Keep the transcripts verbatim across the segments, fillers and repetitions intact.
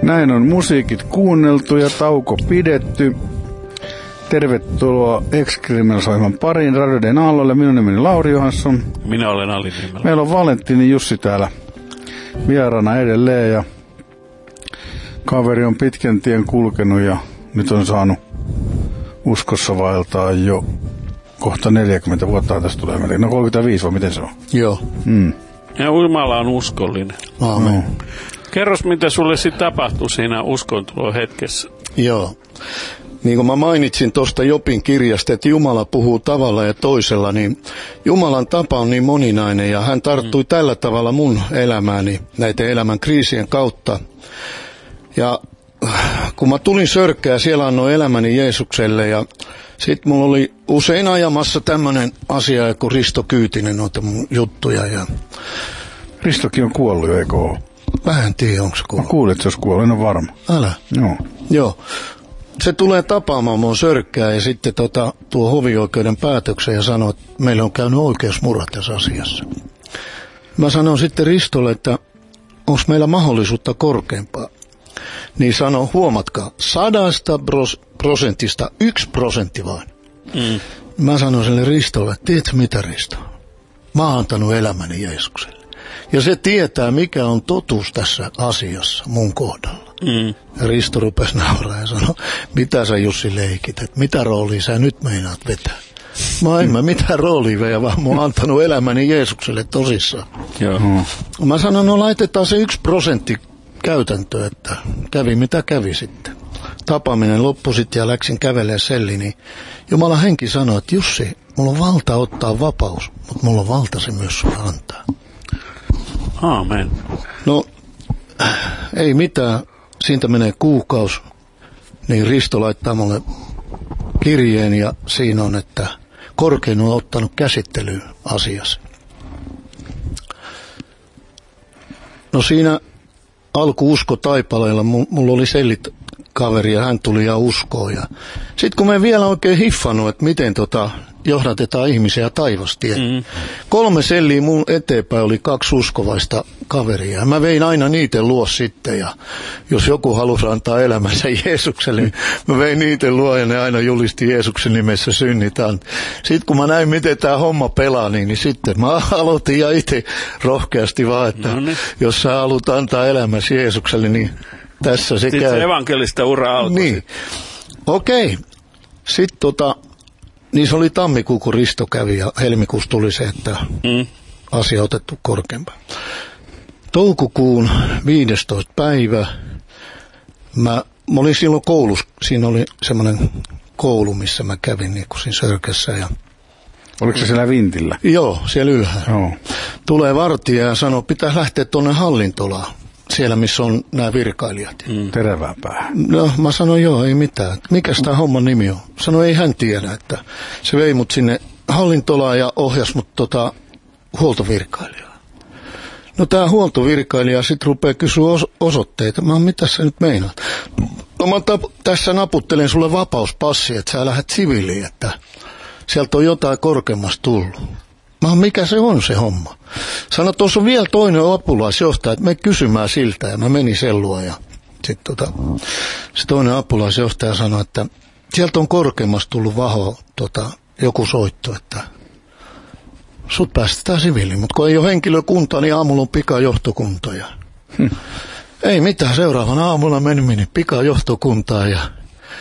Näin on musiikit kuunneltu ja tauko pidetty. Tervetuloa Ex-Criminals-ohjelman pariin radioiden aalloille. Minun nimeni Lauri Johansson. Minä olen Ali Niemela. Meillä on Valentini Jussi täällä vieraana edelleen ja kaveri on pitkän tien kulkenut ja nyt on saanut uskossa vaeltaa jo kohta neljäkymmentä vuotta tästä tulee melkein. No kolmekymmentäviisi vai miten se on? Joo. Mm. Ja Jumala on uskollinen. Aamen. No. Kerros, mitä sulle sitten tapahtui siinä uskontulo hetkessä? Joo. Niin kuin mä mainitsin tuosta Jobin kirjasta, että Jumala puhuu tavalla ja toisella, niin Jumalan tapa on niin moninainen ja hän tarttui mm. tällä tavalla mun elämääni näiden elämän kriisien kautta. Ja kun mä tulin Sörkkää, siellä annoin elämäni Jeesukselle ja sit mulla oli usein ajamassa tämmönen asia kuin Risto Kyytinen, noita mun juttuja. Ja Ristokin on kuollut, eikö ole? Mä en tiedä, onko se kuollut. Mä kuulin, että se olisi kuollut, en ole varma. Älä? Joo. Joo. Se tulee tapaamaan mun Sörkkää ja sitten tota, tuo hovioikeuden päätöksen ja sanoo, että meillä on käynyt oikeusmurha tässä asiassa. Mä sanon sitten Ristolle, että onko meillä mahdollisuutta korkeampaa. Niin sanoo, huomatkaa, sadasta pros, prosentista yksi prosentti vain. Mm. Mä sanon sille Ristolle, että tiedätkö mitä Risto? Mä oon antanut elämäni Jeesukselle. Ja se tietää, mikä on totuus tässä asiassa mun kohdalla. Mm. Ja Risto rupesi nauraa ja sanoi, mitä sä Jussi leikit, että mitä roolia sä nyt meinaat vetää? Mä en mä mitään roolia veä, vaan mä oon antanut elämäni Jeesukselle tosissaan. Joo. Mä sanon, no laitetaan se yksi prosentti käytäntö, että kävi mitä kävi sitten. Tapaaminen loppui sitten ja läksin kävelemään selliin, niin Jumalan henki sanoi, että Jussi, mulla on valta ottaa vapaus, mutta mulla on valta se myös sulle antaa. Aamen. No, ei mitään. Siitä menee kuukausi, niin Risto laittaa mulle kirjeen ja siinä on, että korkein on ottanut käsittelyyn asiassa. No siinä alku-usko taipaleella, mulla oli sellit kaveri ja hän tuli ja uskoo. Ja sitten kun mä en vielä oikein hiffannut, että miten tota johdatetaan ihmisiä taivastiin. Mm. Kolme selliä mun eteenpäin oli kaksi uskovaista kaveria. Mä vein aina niiden luo sitten ja jos joku halusi antaa elämänsä Jeesukselle, niin mä vein niiden luo ja ne aina julisti Jeesuksen nimessä synnitään. Sitten kun mä näin, miten tää homma pelaa, niin, niin sitten mä aloitin ja itse rohkeasti vaan, että no niin. Jos sä haluat antaa elämäsi Jeesukselle, niin tässä se sitten käy. Se evankelista ura alkoi. Niin. Okei. Okay. Sitten tota, niin se oli tammikuu, kun Risto kävi ja helmikuussa tuli se, että mm. asia otettu korkeampaan. Toukokuun viidestoista päivä, mä, mä olin silloin koulussa, siinä oli semmoinen koulu, missä mä kävin niin kuin siinä Sörkässä. Ja oliko se siellä vintillä? Joo, siellä ylhäällä. Joo. Tulee vartija ja sanoo, pitää lähteä tuonne hallintolaan. Siellä, missä on nämä virkailijat. Mm. Terävää päähän. No, mä sanoin, joo, ei mitään. Mikäs tämä homman nimi on? Sanoi, ei hän tiedä, että se vei mut sinne hallintolaan ja ohjasi mut tota, huoltovirkailijaa. No, tämä huoltovirkailija sitten rupeaa kysyä os- osoitteita. Mä mitä sä nyt meinaat? No, mä tap- tässä naputtelen sulle vapauspassi, että sä lähdet siviiliin, että sieltä on jotain korkeammasta tullut. Mä mikä se on se homma? Sano, tuossa on vielä toinen apulaisjohtaja, että me kysymään siltä ja mä menin sen luo ja sitten tota, se toinen apulaisjohtaja sanoi, että sieltä on korkeammasta tullut vaho tota, joku soitto, että sut päästetään siviiliin, mutta kun ei ole henkilökuntaa, niin aamulla on pikajohtokunta ja hm. ei mitään, seuraavana aamulla meni, meni pikajohtokuntaan ja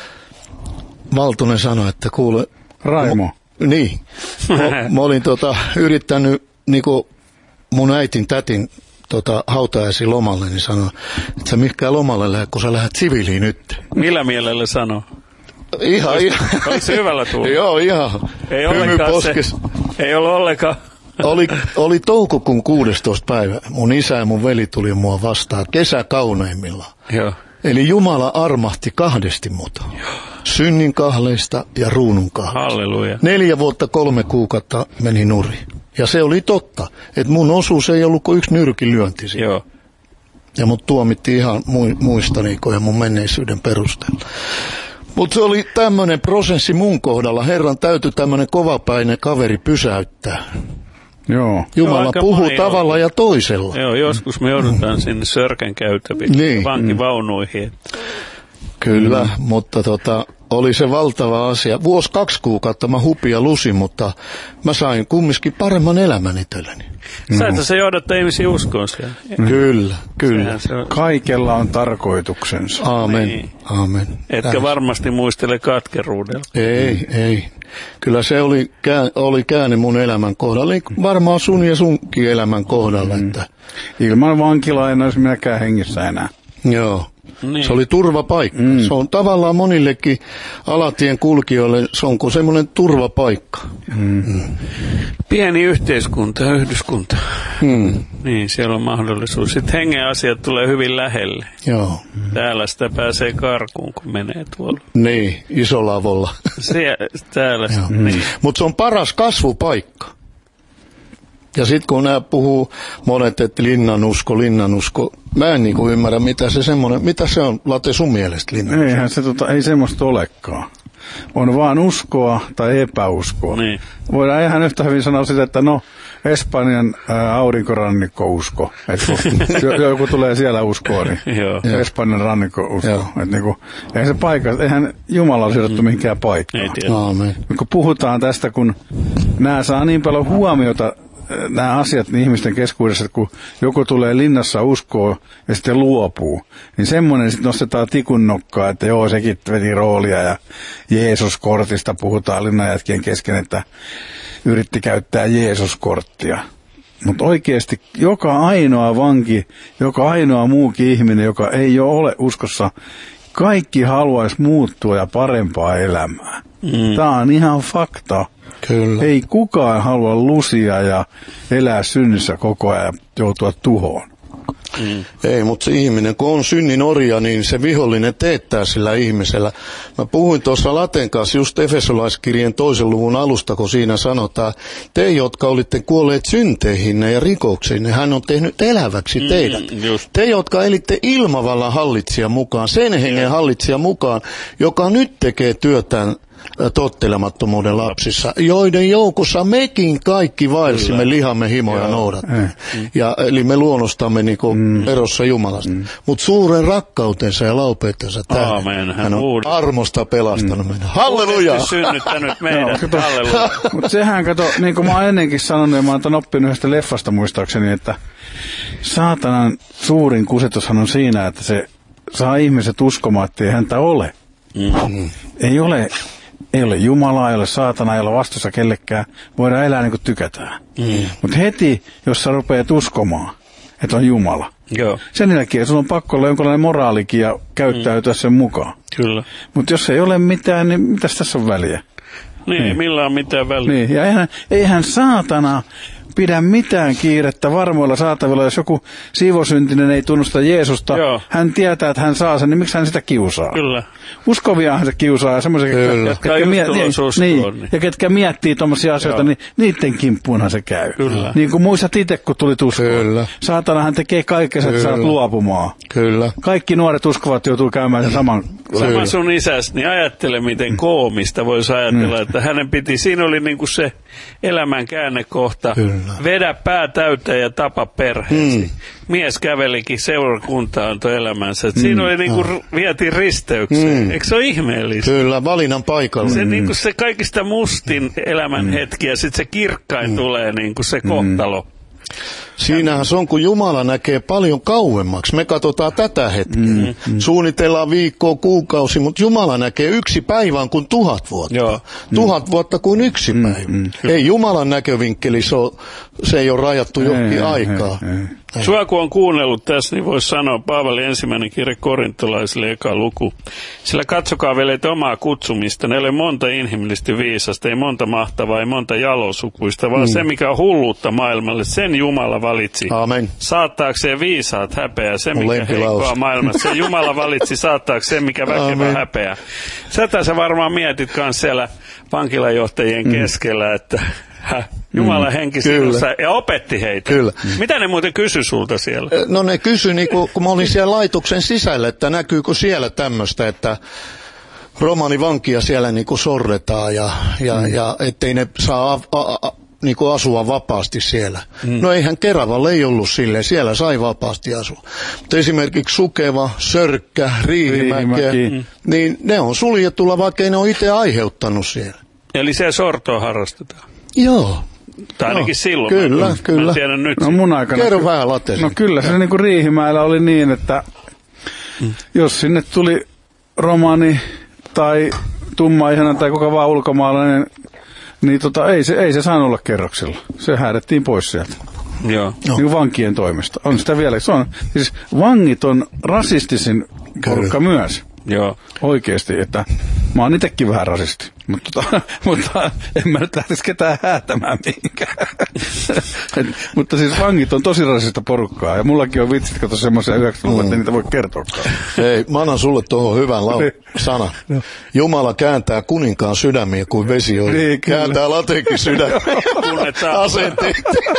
Valtonen sanoi, että kuule Raimo. Niin. Mä, mä olin tota, yrittänyt niinku mun äitin tätin tota, hautajaisiin lomalle, niin sanoi, että sä mihinkään lomalle lähdet, kun sä lähdet siviiliin nyt. Millä mielellä sanoo? Ihan, Olis, ihan. Oliko se hyvällä tuulla? Joo, ihan. Ei ollenkaan se, ei ollut ollenkaan. Oli, oli toukokuun kuudestoista päivä. Mun isä ja mun veli tuli mua vastaan kesäkauneimmillaan. Joo. Eli Jumala armahti kahdesti mut. Synnin kahleista ja ruunun kahleista. Halleluja. Neljä vuotta kolme kuukautta meni nurin. Ja se oli totta, että mun osuus ei ollut kuin yksi nyrkin lyönti. Joo. Ja mut tuomittiin ihan muistani ja mun menneisyyden perusteella. Mutta se oli tämmöinen prosessi mun kohdalla. Herran täytyi tämmöinen kovapäinen kaveri pysäyttää. Joo. Jumala puhuu tavalla ja toisella. Joo, joskus me joudutaan mm. sinne Sörkän käytäviin, niin. vankivaunuihin. Kyllä, mm. mutta tota, oli se valtava asia. Vuosi kaksi kuukautta mä hupia lusin, mutta mä sain kumminkin paremman elämän itselleni. Sä se johdatta ihmisiä uskoon siellä. Kyllä, kyllä. On... Kaikella on tarkoituksensa. Aamen, niin. Aamen. Etkä Tähän. varmasti muistele katkeruudella. Ei, ei. Kyllä se oli, kää, oli käänne mun elämän kohdalla. Eli varmaan sun ja sunkin elämän kohdalla. Mm. Että... Ilman vankilaa en olisi minäkään hengissä enää. Joo. Niin. Se oli turvapaikka. Mm. Se on tavallaan monillekin alatien kulkijoille, se on kuin semmoinen turvapaikka. Mm. Mm. Pieni yhteiskunta, yhdyskunta. Mm. Niin, siellä on mahdollisuus. Sitten hengen asiat tulee hyvin lähelle. Joo. Täällä sitä pääsee karkuun, kun menee tuolla. Niin, isolavolla. Sie- täällä. Niin. Mutta se on paras kasvupaikka. Ja sitten kun nämä puhuu monet, että linnanusko, linnanusko, mä en niinku ymmärrä, mitä se semmoinen, mitä se on, Late, sun mielestä linnanusko? Eihän se tota, ei semmoista olekaan. On vaan uskoa tai epäuskoa. Niin. Voidaan ihan yhtä hyvin sanoa sitä, että no, Espanjan ää, aurinkorannikkousko. Että kun joku tulee siellä uskoa, niin Espanjan rannikkousko. Että niinku, eihän se paikka, eihän Jumala ole siirretty mihinkään paikkaan. Kun puhutaan tästä, kun nämä saa niin paljon huomiota, nämä asiat niin ihmisten keskuudessa, että kun joku tulee linnassa uskoa ja sitten luopuu, niin semmoinen sitten nostetaan tikun nokkaa, että joo, sekin veti roolia ja Jeesus-kortista puhutaan linnanjätkien kesken, että yritti käyttää Jeesus-korttia. Mutta oikeasti joka ainoa vanki, joka ainoa muukin ihminen, joka ei ole uskossa, kaikki haluaisi muuttua ja parempaa elämää. Mm. Tämä on ihan fakta. Kyllä. Ei kukaan halua lusia ja elää synnissä koko ajan joutua tuhoon. Mm. Ei, mutta se ihminen, kun on synnin orja, niin se vihollinen teettää sillä ihmisellä. Mä puhuin tuossa Laten kanssa just Efesolaiskirjeen toisen luvun alusta, kun siinä sanotaan, te, jotka olitte kuolleet synteihinne ja rikoksiinne, hän on tehnyt eläväksi teidät. Mm, te, jotka elitte ilmavallan hallitsija mukaan, sen hengen hallitsija mukaan, joka nyt tekee työtään tottelemattomuuden lapsissa, joiden joukossa mekin kaikki vaelsimme lihamme himoja noudattaen. Ja eli me luonnostamme niinku mm. erossa Jumalasta. Mm. Mutta suuren rakkautensa ja laupeutensa tähden hän on uuden. armosta pelastanut mm. meidän. Halleluja! Uudesti synnyttänyt meidät. No, halleluja! Mutta sehän kato, niin kuin mä oon ennenkin sanonut, ja mä oon oppinut yhdestä leffasta muistaakseni, että saatanan suurin kusetushan on siinä, että se saa ihmiset uskomaan, että ei häntä ole. Mm. Ei ole Ei ole Jumalaa, ei ole saatana, ei ole vastuussa kellekään. Voidaan elää niin kuin tykätään. Mm. Mutta heti, jos sä rupeat uskomaan, että on Jumala, joo. sen jälkeen sulla on pakko olla jonkinlainen moraalikin ja käyttäytyä mm. sen mukaan. Kyllä. Mutta jos ei ole mitään, niin mitäs tässä on väliä? Niin, niin. Millä on mitään väliä? Niin, ja eihän, eihän saatana pidä mitään kiirettä varmoilla saatavilla, jos joku siivosyntinen ei tunnusta Jeesusta, joo. hän tietää, että hän saa sen, niin miksi hän sitä kiusaa? Kyllä. Uskoviahan se kiusaa, ja semmoisia, ketkä, ketkä, miet, niin, niin, ja ketkä miettii tuommoisia asioita, joo. niin niiden kimppuunhan se käy. Kyllä. Niin kuin muistat itse, kun tulit uskoon. Kyllä. Saatanahan tekee kaikkensa, että saat luopumaan. Kyllä. Kaikki nuoret uskovat joutuu käymään sen saman. Sama sun isästä, niin ajattele, miten koomista voisi ajatella, mm. että hänen piti, siinä oli niin kuin se elämän käännekohta. Kyllä. Vedä pää täyteen ja tapa perheesi. Mm. Mies kävelikin seurakuntaan elämänsä. Mm. Siinä oli niin kuin ah. vietiin risteykseen. Mm. Eikö se ole ihmeellistä? Kyllä, valinnan paikalla. Se, mm. niin kuin se kaikista mustin elämän mm. hetki ja sitten se kirkkain mm. tulee niin kuin se kohtalo. Mm. Siinähän se on, kun Jumala näkee paljon kauemmaksi. Me katsotaan tätä hetkeä. Mm, mm. Suunnitellaan viikkoa, kuukausi, mutta Jumala näkee yksi päivän kuin tuhat vuotta. Joo. Tuhat mm. vuotta kuin yksi mm, päivä. Mm. Ei Jumalan näkövinkkeli, se, on, se ei ole rajattu johonkin aikaa. Ei, ei, ei. Sua kun on kuunnellut tässä, niin voisi sanoa Paavali ensimmäinen kirje korintolaisille eka luku. Sillä katsokaa veljet omaa kutsumista. Ne ei ole monta inhimillisesti viisasta, ei monta mahtavaa, ei monta jalosukuista, vaan mm. se mikä on hulluutta maailmalle, sen Jumala valitsi. Amen. Saattaakseen viisaat häpeä, se mikä heikkoa maailmassa. Se Jumala valitsi saattaakseen mikä väkevä häpeä. Sätä sä varmaan mietit myös siellä vankilajohtajien mm. keskellä, että häh, Jumalan henki sinussa ja opetti heitä. Kyllä. Mitä ne muuten kysyi sulta siellä? No ne kysyi, niin kun, kun mä olin siellä laitoksen sisällä, että näkyykö siellä tämmöistä, että romanivankia siellä niin kuin sorretaan ja, ja, mm. ja ettei ne saa a, a, niin kuin asua vapaasti siellä. Mm. No eihän Keravalla ei ollut silleen, siellä sai vapaasti asua. Mutta esimerkiksi Sukeva, Sörkkä, Riihimäki, mm. niin ne on suljetulla, vaikka ei ne ole itse aiheuttanut siellä. Eli siellä sortoa harrastetaan? Joo. Tai ainakin no, silloin. Kyllä, mä, kyllä. Mä tiedän nyt. No mun aikana. Kerro vähän Latesi. No kyllä se niin kuin Riihimäellä oli niin, että mm. jos sinne tuli romani tai tummaihainen tai kuka vaan ulkomaalainen, niin tota, ei, se, ei se saanut olla kerroksilla. Se häädettiin pois sieltä. Joo. No. Niin kuin vankien toimesta. On sitä vielä. Se on, siis vangit on rasistisin porukka myös. Joo. Oikeesti, että mä oon itekin vähän rasisti, mutta, tota, mutta en mä nyt lähtisi ketään häätämään mihinkään. Mutta siis vangit on tosi rasista porukkaa ja mullakin on vitsit, kato semmoisia yhdeksänkymmentäluvulla, että niitä voi kertoakaan. Hei, mä annan sulle tuohon hyvän lau- sana. Jumala kääntää kuninkaan sydämiä kuin vesi on. Niin, kääntää Latekin sydämiä. Asenteet.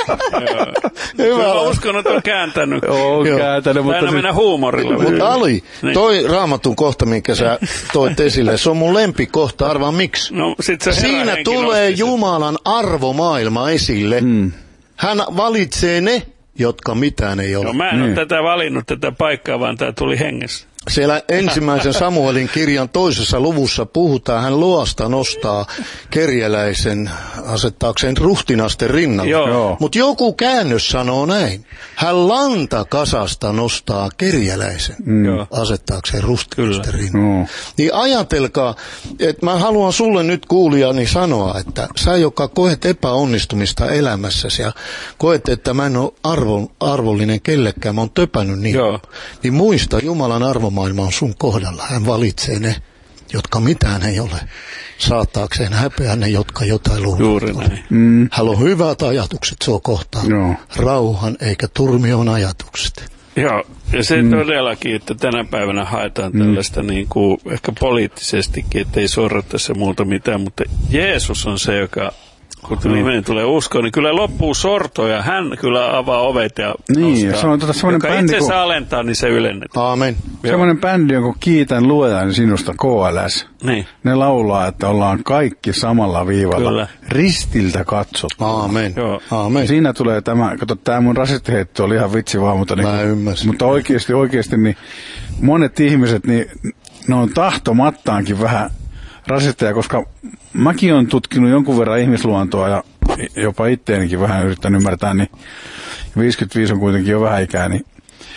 Hyvä. Mä uskon, että on kääntänyt. Joo, kääntänyt. Mutta aina mennä huumorilla. Mutta Ali, toi Raamatun kohta, minkä sä toit esille, se on mun lempikohta, arvaa miksi. No, sit se siinä tulee Jumalan arvomaailma esille. Mm. Hän valitsee ne, jotka mitään ei ole. No mä en mm. ole tätä valinnut, tätä paikkaa, vaan tämä tuli hengessä. Siellä ensimmäisen Samuelin kirjan toisessa luvussa puhutaan, hän luosta nostaa kerjäläisen asettaakseen ruhtinasten rinnalle. Mutta joku käännös sanoo näin. Hän lantakasasta nostaa kerjäläisen mm. asettaakseen ruhtinasten rinnalle. Mm. Niin ajatelkaa, että mä haluan sulle nyt kuulijani sanoa, että sä, joka koet epäonnistumista elämässäsi ja koet, että mä en ole arvo, arvollinen kellekään, mä oon töpännyt niin. Joo. Niin muista, Jumalan arvo maailma on sun kohdalla. Hän valitsee ne, jotka mitään ei ole, saattaakseen häpeä ne, jotka jotain luulevat. Mm. Hän on hyvät ajatukset sua kohtaan. No. Rauhan eikä turmion ajatukset. Joo, ja se mm. todellakin, että tänä päivänä haetaan mm. tällaista niin kuin, ehkä poliittisestikin, että ei sorrattaisi muuta mitään, mutta Jeesus on se, joka kun ihminen tulee uskoon, niin kyllä loppuu sorto ja hän kyllä avaa ovet ja niin, nostaa. Se on tota semmoinen joka bändi, itse kun alentaa, niin se ylennetään. Aamen. Semmoinen bändi, jonka kiitän luojan sinusta, K L S. Niin. Ne laulaa, että ollaan kaikki samalla viivalla. Kyllä. Ristiltä katsot. Aamen. Joo. Aamen. Siinä tulee tämä, kato, tämä mun rasistiheitto oli ihan vitsi vaan, mutta, Mä niin, ymmärsin. mutta oikeasti, oikeasti, niin monet ihmiset, niin ne on tahtomattaankin vähän rasisteja, koska mäkin olen tutkinut jonkun verran ihmisluontoa ja jopa itteenikin vähän yrittänyt ymmärtää, niin viisikymmentäviisi on kuitenkin jo vähän ikää, niin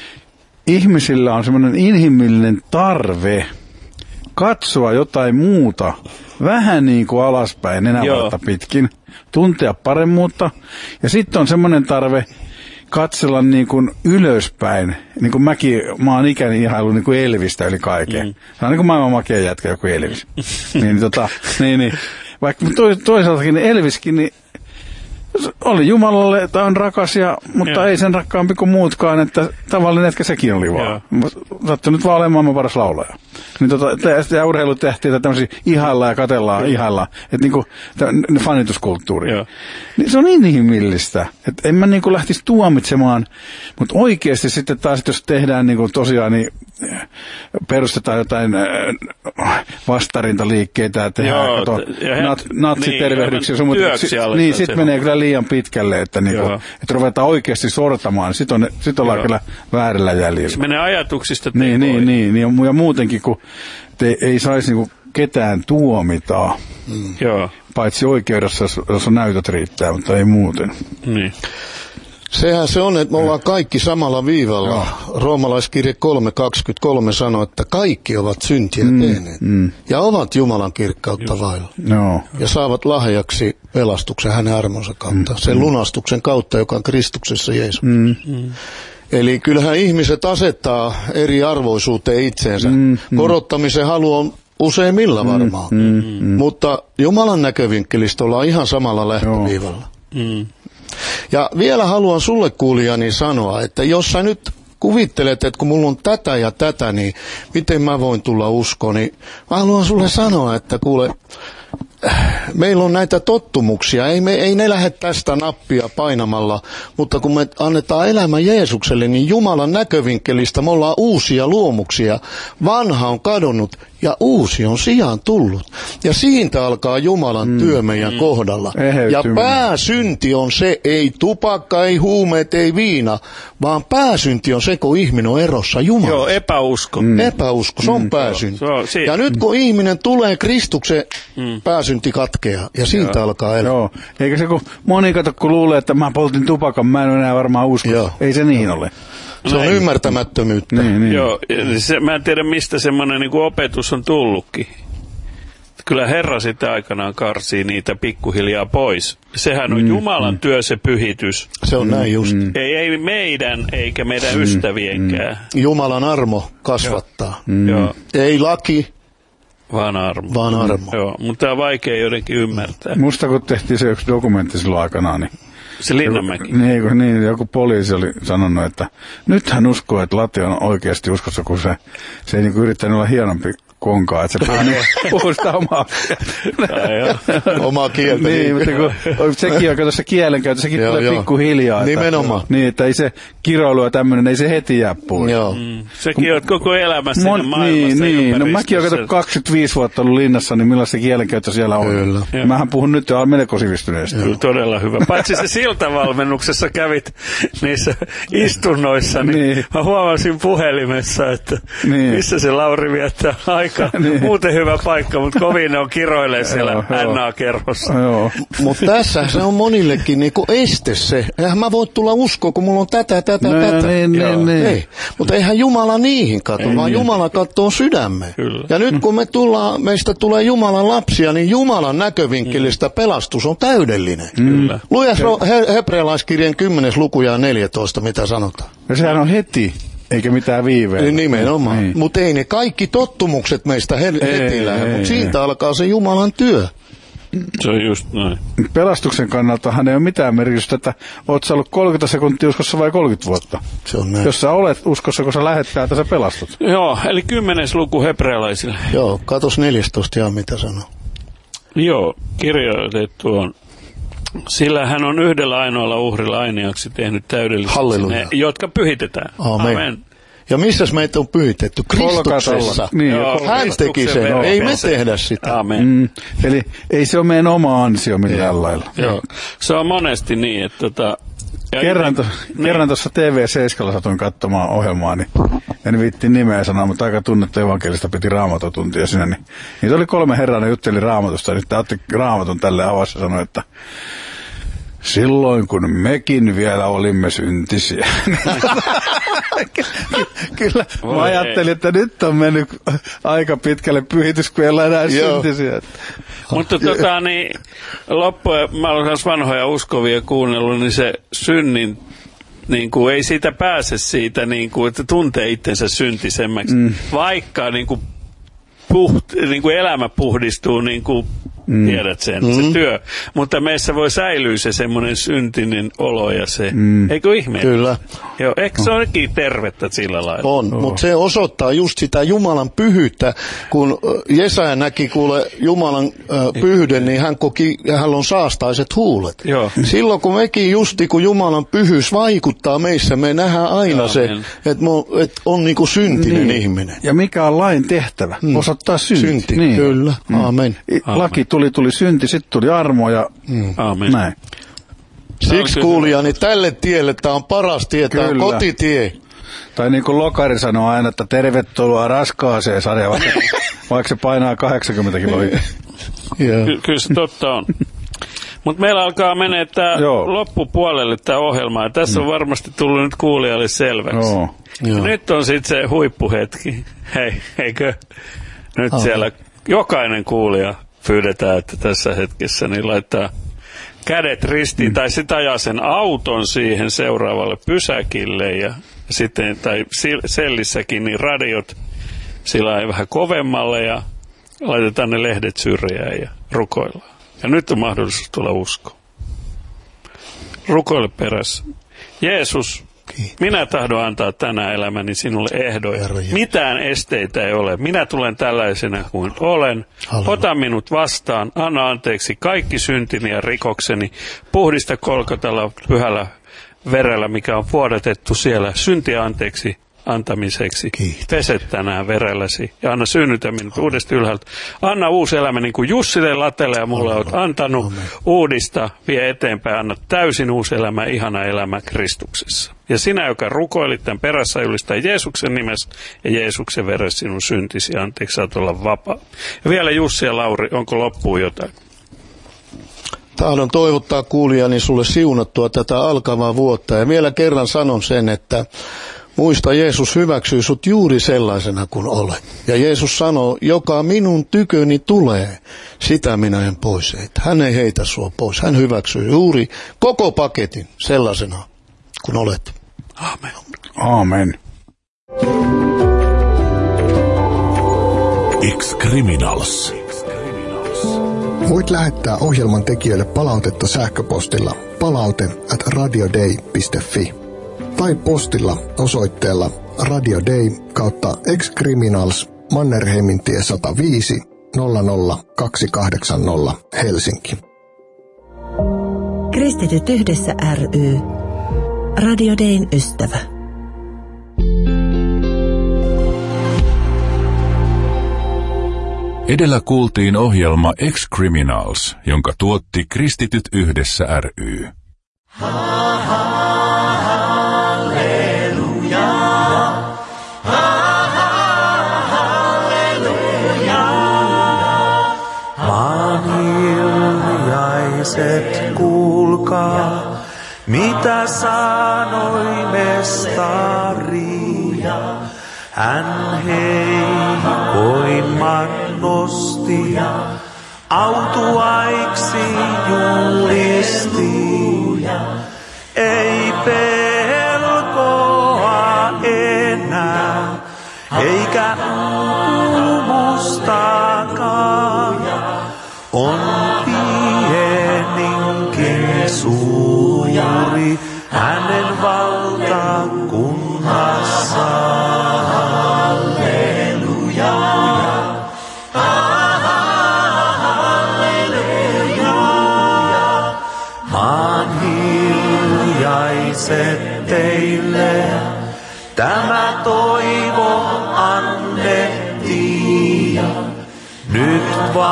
ihmisillä on semmoinen inhimillinen tarve katsoa jotain muuta, vähän niin kuin alaspäin nenävartta pitkin, tuntea paremmuutta, ja sitten on semmoinen tarve katsella niin kuin ylöspäin, niin kuin mäkin, mä oon ikäni ihailu niin kuin Elvistä yli kaiken. Mm. Se on niin kuin maailman makea jätkä joku Elvis. niin, tota, niin, niin, vaikka toisaaltakin Elviskin, niin oli Jumalalle, että on rakas, ja, mutta yeah. ei sen rakkaampi kuin muutkaan, että tavallinen etkä sekin oli vaan. Yeah. Sattu nyt vaan olemaan maailman paras laulaja. Niin tota, ja urheilutehtiitä tämmöisiä ihaillaan ja katellaan, yeah. ihaillaan. Että niinku, ne fanituskulttuuri. Yeah. Niin se on inhimillistä. Että en mä niinku lähtisi tuomitsemaan, mutta oikeasti sitten taas, jos tehdään niinku tosiaan, niin perustetaan jotain vastarintaliikkeitä, että tehdään, Joo, kato, he, nat, natsitervehdyksiä, niin, niin, niin sitten menee kyllä liian pitkälle, että, niinku, että ruvetaan oikeasti sortamaan. Sitten on, sit ollaan Joo. kyllä väärällä jäljellä. Se menee ajatuksista niin, niin, niin, niin, ja muutenkin, kun te ei saisi niinku ketään tuomita, mm. Joo. paitsi oikeudessa, jos on näytöt riittää, mutta ei muuten. Niin. Sehän se on, että me ollaan kaikki samalla viivalla. Joo. Roomalaiskirje kolme kaksikymmentäkolme sanoo, että kaikki ovat syntiä mm, tehneet mm. ja ovat Jumalan kirkkautta vailla. No. Ja saavat lahjaksi pelastuksen hänen armonsa kautta, mm. sen lunastuksen kautta, joka on Kristuksessa Jeesus. Mm. Mm. Eli kyllähän ihmiset asettaa eri arvoisuuteen itseensä. Mm, mm. Korottamisen halu on useimmilla varmaan, mm, mm, mm. mutta Jumalan näkövinkkelistä ollaan ihan samalla lähtöviivalla. Mm. Ja vielä haluan sulle kuulijani sanoa, että jos sä nyt kuvittelet, että kun mulla on tätä ja tätä, niin miten mä voin tulla uskoon, niin mä haluan sulle sanoa, että kuule, meillä on näitä tottumuksia, ei, me, ei ne lähde tästä nappia painamalla, mutta kun me annetaan elämä Jeesukselle, niin Jumalan näkövinkkelistä me ollaan uusia luomuksia. Vanha on kadonnut ja uusi on sijaan tullut. Ja siitä alkaa Jumalan mm. työ meidän mm. kohdalla. Ja pääsynti on se, ei tupakka, ei huumeet, ei viina, vaan pääsynti on se, kun ihminen on erossa Jumalasta. Joo, epäusko. Mm. Epäusko, se on mm. pääsynti. Se on, ja nyt kun ihminen tulee Kristuksen, mm. pääsynti katkeaa, ja siitä Joo. alkaa elää. Joo, eikä se kun moni kato, kun luulee, että mä poltin tupakan, mä en enää varmaan usko. Joo. Ei se niin ole. Se on ymmärtämättömyyttä. Niin, niin. Joo, se, mä en tiedä mistä semmoinen niin kuin opetus on tullutkin. Kyllä Herra sitten aikanaan karsii niitä pikkuhiljaa pois. Sehän on mm, Jumalan mm. työ, se pyhitys. Se on mm, näin just. Mm. Ei, ei meidän eikä meidän mm, ystävienkään. Mm. Jumalan armo kasvattaa. Mm. Joo. Ei laki, vaan armo. Vaan armo. Mm. Joo, mutta tämä on vaikea jotenkin ymmärtää. Musta kun tehtiin se yksi dokumentti silloin aikanaan, niin se Linnanmäki. Niin, niin, joku poliisi oli sanonut, että nyt hän uskoo, että Lati on oikeasti uskossa, kun se, se ei niin kuin yrittänyt olla hienompi konkaa, että se puhuu, niin, puhuu sitä omaa, omaa kieltä. Niin, mutta kun sekin on tuossa kielenkäytö, sekin joo, tulee pikkuhiljaa. Nimenomaan. Että, niin, että ei se kiroilu ja tämmöinen, ei se heti jää pois. Joo. Mm. Sekin on koko elämä siinä Mon, maailmassa. Niin, niin. No mäkin olen kato kaksikymmentäviisi vuotta ollut linnassa, niin millaista kielenkäyttö siellä on. Kyllä. Mähän puhun nyt jo melko sivistyneestä. Kyllä, todella hyvä. Paitsi se siltavalmennuksessa kävit niissä istunnoissa, niin, niin. mä huomasin puhelimessa, että niin. missä se Lauri viettää aikaa. Niin. Muuten hyvä paikka, mutta kovin ne on kiroilee siellä N A-kerhossa. Mutta tässä se on monillekin niinku este se. Eihän mä voi tulla uskoon, kun mulla on tätä, tätä, no, tätä. Niin, niin, niin. Ei. Mutta eihän Jumala niihin katso, ei, vaan niin. Jumala katsoo sydämeen. Kyllä. Ja nyt kun me tullaan, meistä tulee Jumalan lapsia, niin Jumalan näkövinkkelistä mm. pelastus on täydellinen. Kyllä. Lujas he, hebrealaiskirjan kymmenes luku ja neljätoista, mitä sanotaan. Ja sehän on heti. Eikä mitään viiveellä. Nimenomaan. Niin. Mutta ei ne kaikki tottumukset meistä he- ei, heti lähde, mutta siitä ei. alkaa se Jumalan työ. Se on just näin. Pelastuksen kannaltahan ei ole mitään merkitystä, että oot sä ollut kolmekymmentä sekuntia uskossa vai kolmekymmentä vuotta. Se on näin. Jos sä olet uskossa, kun sä lähet täältä, sä pelastut. Joo, eli kymmenes luku hebrealaisille. Joo, katos neljästoista ja mitä sanoo. Joo, kirjoitettu on. Sillä hän on yhdellä ainoalla uhrilla ainiaksi tehnyt täydellisesti ne, jotka pyhitetään. Amen. Amen. Ja missäs meitä on pyhitetty? Kristuksessa. Niin, joo, hän teki sen. Joo, ei me tehdä sitä. Amen. Mm, eli ei se ole meidän oma ansio millään lailla. Joo. Se on monesti niin, että... Tota, kerran to, niin. tuossa T V seitsemän satuin katsomaan ohjelmaa, niin en viitti nimeä sanoa, mutta aika tunnettu evankelista piti raamatutuntia siinä. Niin, niitä oli kolme herraa, ne jutteli raamatusta, ja sitten otti raamatun tälle avassa ja sanoi, että silloin kun mekin vielä olimme syntisiä. Kyllä, mä ajattelin, että nyt on mennyt aika pitkälle pyhitys, kun ei ole enää syntisiä. Mutta tota niin, loppujen, mä olen myös vanhoja uskovia kuunnellut, niin se synnin, niin kuin, ei siitä pääse siitä, niin kuin, että tuntee itsensä syntisemmäksi, mm. vaikka niin kuin, puht, niin kuin elämä puhdistuu, niin kuin Mm. tiedät sen, mm. se työ. Mutta meissä voi säilyä se semmoinen syntinen olo ja se, mm. eikö ihme? Kyllä. Joo, eikö se oh. olekin tervettä sillä lailla? On, oh. mutta se osoittaa just sitä Jumalan pyhyyttä, kun Jesaja näki kuule Jumalan äh, pyhyyden, niin hän koki, ja hän on saastaiset huulet. Joo. Silloin kun mekin justi, kun Jumalan pyhyys vaikuttaa meissä, me nähdään aina Amen. se, että et on niinku syntinen niin. ihminen. Ja mikä on lain tehtävä? Mm. Osoittaa synti. synti. Niin. Kyllä, mm. Amen. Laki tuli, tuli synti, sitten tuli armo ja mm. Amen. näin. Siksi kuulijani tälle tielle, tämä on paras tie, tämä on kotitie. Tai niin kuin Lokari sanoo aina, että tervetuloa raskaaseen sarjaan, vaikka, vaikka se painaa kahdeksankymmentä kiloa. yeah. Ky- kyllä se totta on. Mutta meillä alkaa mennä tämä loppupuolelle tämä ohjelma, ja tässä mm. on varmasti tullut nyt kuulijalle selväksi. Joo. Nyt on sitten se huippuhetki. Hei, eikö? Nyt Aha. siellä jokainen kuulija pyydetään, että tässä hetkessä niin laittaa kädet ristiin, mm. tai sitten ajaa sen auton siihen seuraavalle pysäkille, ja sitten, tai sellissäkin, niin radiot sillä ei vähän kovemmalle, ja laitetaan ne lehdet syrjään ja rukoillaan. Ja nyt on mahdollisuus tulla uskoon. Rukoile perässä. Jeesus, minä tahdon antaa tänään elämäni sinulle ehdoja. Mitään esteitä ei ole. Minä tulen tällaisena kuin olen. Halleluja. Ota minut vastaan. Anna anteeksi kaikki syntini ja rikokseni. Puhdista Kolkatalla pyhällä verellä, mikä on vuodatettu siellä. Syntiä anteeksi antamiseksi. Kiitos. Pese tänään verelläsi ja anna synnytä minut uudesti ylhäältä. Anna uusi elämä niin kuin Jussille, Latelle ja mulle olet antanut. Amen. Uudista, vie eteenpäin, anna täysin uusi elämä, ihana elämä Kristuksessa. Ja sinä, joka rukoilit tämän perässä, julistaa Jeesuksen nimessä ja Jeesuksen veressä sinun syntisi anteeksi, saat olla vapaa. Ja vielä Jussi ja Lauri, onko loppuun jotain? Tahdon toivottaa kuulijani sulle siunattua tätä alkavaa vuotta ja vielä kerran sanon sen, että muista, Jeesus hyväksyy sut juuri sellaisena kuin olet. Ja Jeesus sanoo, joka minun tyköni tulee, sitä minä en pois heitä. Hän ei heitä sua pois, hän hyväksyy juuri koko paketin sellaisena kuin olet. Aamen. Aamen. Ex-Criminals. Voit lähettää ohjelman tekijöille palautetta sähköpostilla palaute at radiodei piste fi tai postilla osoitteella radiodei kautta Ex-Criminals Mannerheimintie sata viisi nolla nolla kaksi kahdeksan nolla Helsinki. Kristityt yhdessä ry. Radio Dein ystävä. Edellä kuultiin ohjelma Ex-Criminals, jonka tuotti Kristityt yhdessä ry. Maan hiljaiset, kuulkaa, mitä sanoi mestari. Hän heikoimman nosti, autuaiksi julisti. Ei pelkoa enää, eikä uupumustakaan. On pieninkin suuri hänen valtakunnassaan. Teille tämä toivo annettiin, nyt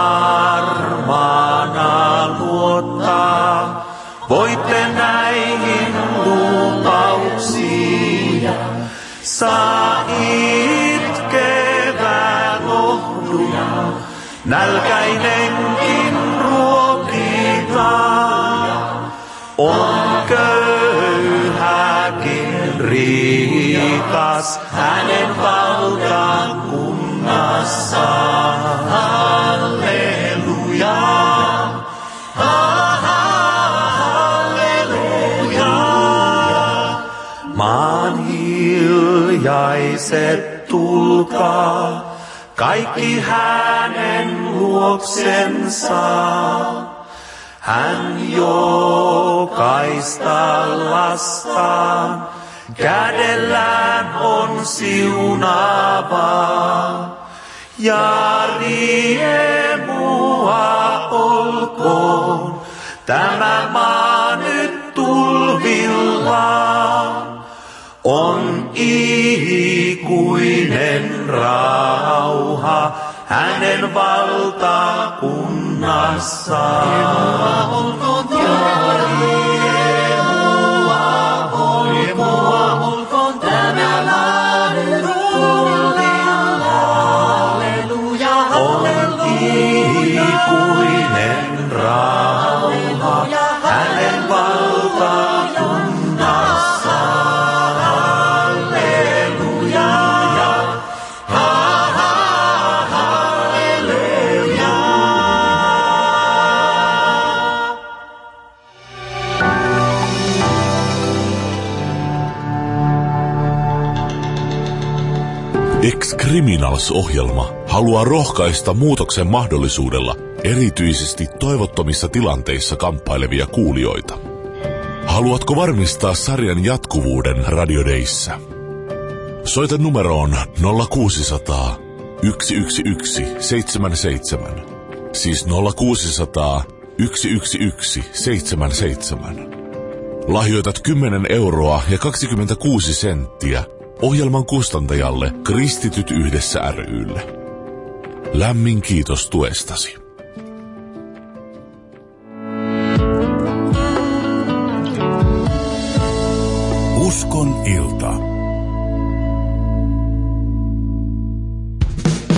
varmana luottaa, voitte näihin lupauksiin, saa itkevää lohdun, nälkäinenkin ruokitaan, on köyhäkin rikas hänen valtakunnassaan. Halleluja, halleluja. Maan hiljaiset, tulkaa, kaikki hänen luoksensa. Hän jokaista lastaan kädellään on siunaava. Ja riemua olkoon tämä maa nyt tulvillaan. On ikuinen rauha hänen valtakunnassaan. Riemua olkoon tämä maa nyt tulvillaan. On ikuinen rauha hänen valtakunnassaan. Ex-Criminals-ohjelma haluaa rohkaista muutoksen mahdollisuudella erityisesti toivottomissa tilanteissa kamppailevia kuulijoita. Haluatko varmistaa sarjan jatkuvuuden Radio Deissä? Soita numeroon nolla kuusisataa, yksi yksi yksi, seitsemän seitsemän, siis nolla kuusisataa, yksi yksi yksi, seitsemän seitsemän. Lahjoitat kymmenen euroa ja kaksikymmentäkuusi senttiä ohjelman kustantajalle Kristityt yhdessä ry:lle. Lämmin kiitos tuestasi. Uskon ilta.